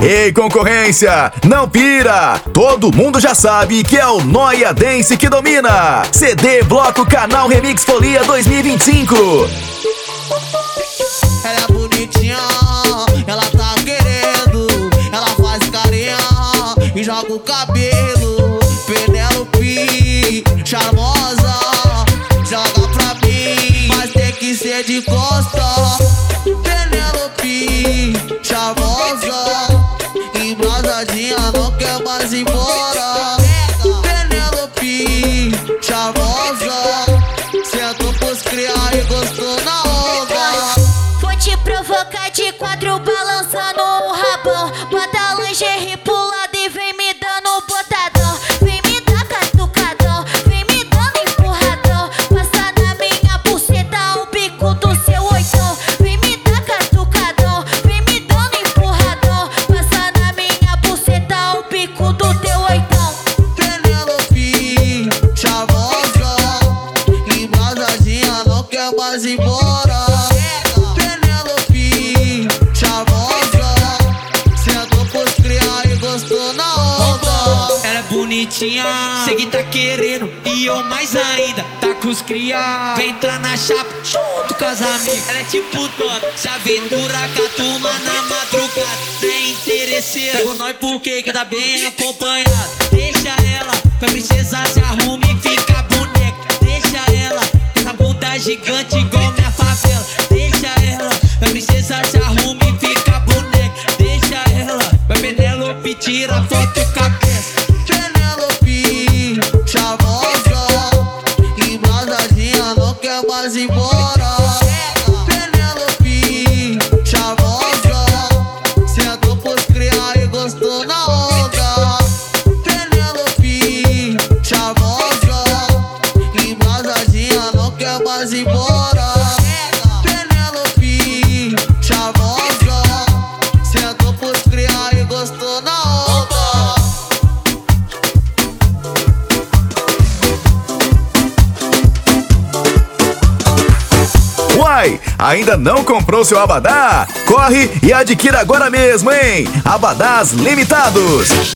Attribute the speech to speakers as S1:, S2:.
S1: Ei, concorrência, não pira! Todo mundo já sabe que é o Noia Dance que domina. CD Bloco Canal Remix Folia 2025.
S2: Ela é bonitinha, ela tá querendo, ela faz carinha e joga o cabelo. Penélope, charmosa, joga pra mim, mas tem que ser de costa. Penélope, charmosa, embrasadinha, não quer mais ir embora. Penélope, charmosa, sentou pros criar e gostou na onda.
S3: Vou te provocar de quatro balançando o rabão. Bota lingerie pro lado e vem me dando botadão. Vem me dar catucadão, vem me dando empurradão. Passa na minha buceta o bico do seu oitão. Vem me dar catucadão, vem me dando empurradão. Passa na minha buceta o bico do teu oitão.
S2: Penélope, charmosa, embrasadinha, não quer mais ir embora. Penélope, charmosa, sentou pros criar e gostou na onda.
S4: Ela é bonitinha, cê que tá querendo, e eu mais ainda, tá com os cria. Vem entrar na chapa, junto com as amigas. Ela é tipo dona, se aventura com a turma na madrugada. Nem interesseira, com nós porque que tá bem acompanhado. Deixa ela, pra princesa se arruma e fica boneca. Deixa ela, com essa bunda gigante igual minha favela. Deixa ela, pra princesa se arruma e fica boneca. Deixa ela, pra Penélope tira foto com a peça.
S2: Penélope, charmosa, embrasadinha, não quer mais ir embora. Penélope, charmosa, sentou pros criar e gostou na onda. Penélope, charmosa, embrasadinha, não quer mais ir embora. Penélope, charmosa, sentou pros criar e gostou na onda.
S1: Uai, ainda não comprou seu abadá? Corre e adquira agora mesmo, hein? Abadás limitados.